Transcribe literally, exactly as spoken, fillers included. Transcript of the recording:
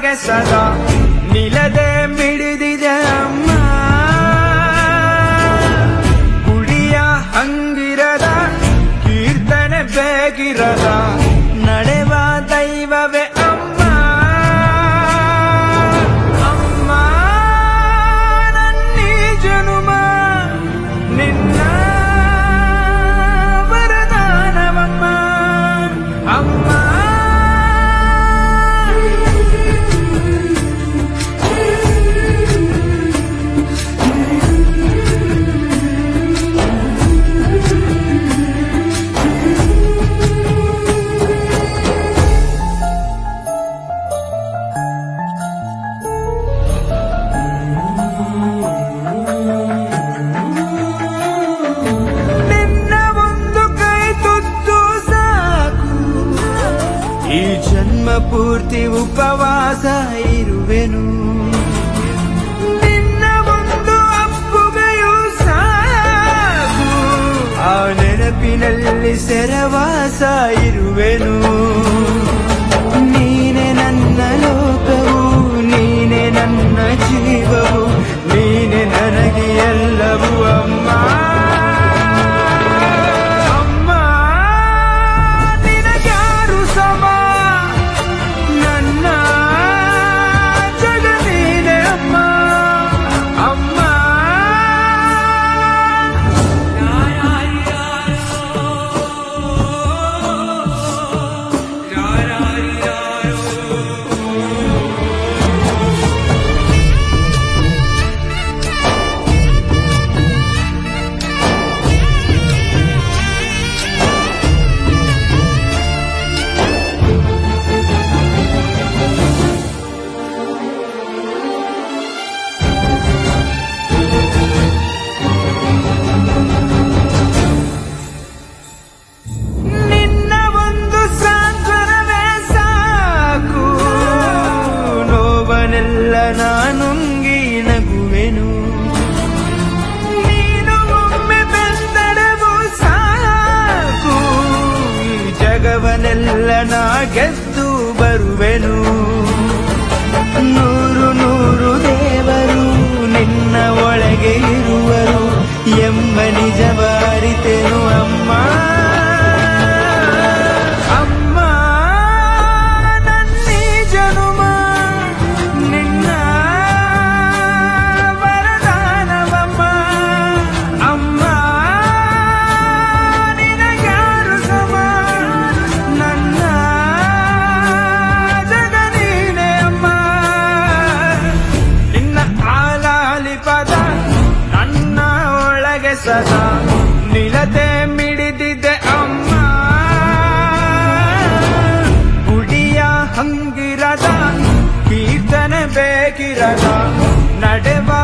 ಒಳಗೆ ಸದಾ ನಿಲದೆ ಮಿಡಿದಿದೆ ಅಮ್ಮ. ಗುಡಿಯ ಹಂಗಿರದ ಕೀರ್ತನೆ ಬೇಕಿರದ ನಡೆವ ದೈವವೇ ಅಮ್ಮ. ಅಮ್ಮ ನನ್ನೀ ಜನುಮ ನಿನ್ನ ವರದಾನವಮ್ಮ. ಅಮ್ಮ ಪೂರ್ತಿ ಉಪವಾಸ ಇರುವೆನು. ನಿನ್ನ ಒಂದು ಅಪ್ಪುಗೆಯೂ ಸಾಕು, ಆ ನೆನಪಿನಲ್ಲಿ ಸೆರವಾಸ ಇರುವೆನು. ನೀನೆ ನನ್ನ ಲೋಕವು, ನೀನೆ ನನ್ನ ಜೀವವು, ನೀನೆ ನನಗೆ ಎಲ್ಲವೂ ಅಮ್ಮ. ನಾನುಂಗಿ ನಗುವೆನು. ನೀನು ಒಮ್ಮೆ ಬೆಂದಡವು ಸಾಕು, ಈ ಜಗವನ್ನೆಲ್ಲ ನಾ ಗೆದ್ದು ಬರುವೆನು. ನೂರು ನೂರು ದೇವರು ನಿನ್ನ ಒಳಗೆ ಇರುವರು ಎಂಬ ನಿಜವ ಅರಿತೆನು ಅಮ್ಮ. ನನ್ನ ಒಳಗೆ ಸದಾ ನಿಲತೆ ಮಿಡಿದಿದೆ ಅಮ್ಮ. ಗುಡಿಯ ಹಂಗಿರದ ಕೀರ್ತನೆ ಬೇಕಿರದ ನಡೆವ